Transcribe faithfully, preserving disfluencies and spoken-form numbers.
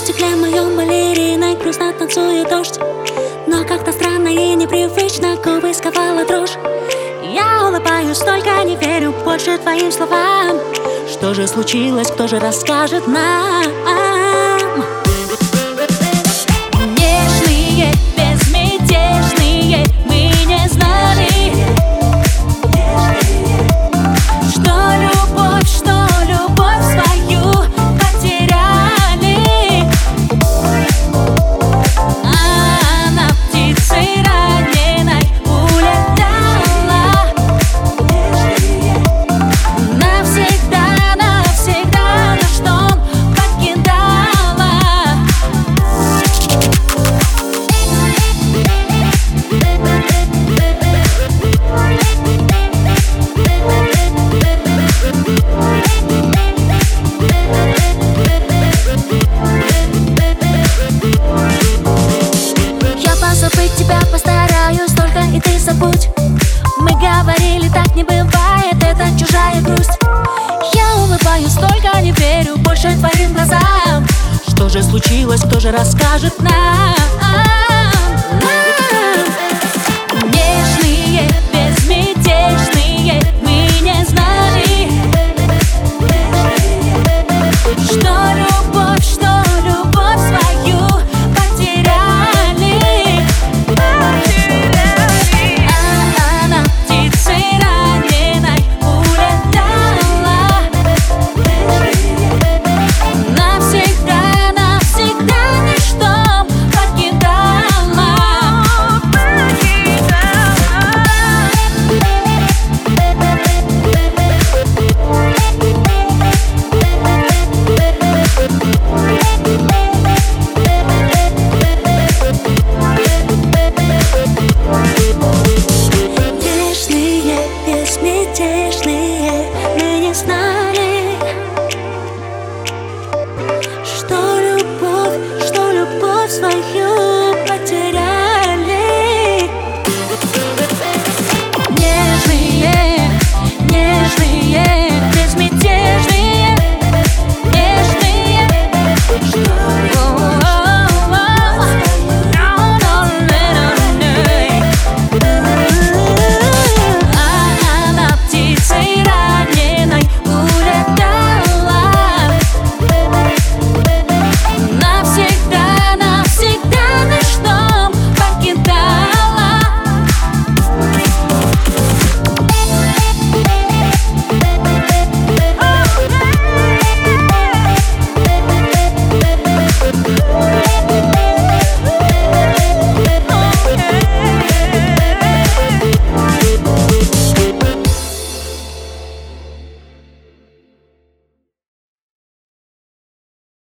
стекле моем балериной грустно танцует дождь. Но как-то странно и непривычно губы сковала дрожь. Я улыбаюсь, только не верю больше твоим словам. Что же случилось, кто же расскажет нам? Нежные, безмятежные, мы не знали, что любовь, что любовь свою потеряли. Она птицей раненой улетала навсегда, навсегда наш дом покидала. Я позабыть тебя постараюсь, только и ты забудь. Мы говорили, так не бывает, это чужая грусть. Я улыбаюсь, только не верю больше твоим глазам. Что же случилось, кто же расскажет нам? Нежные, безмятежные, мы не знали, что любовь, что любовь свою потеряли. Она птицей раненой улетала навсегда, навсегда наш дом покидала. Нежные, безмятежные, мы не знали, что любовь, что любовь свою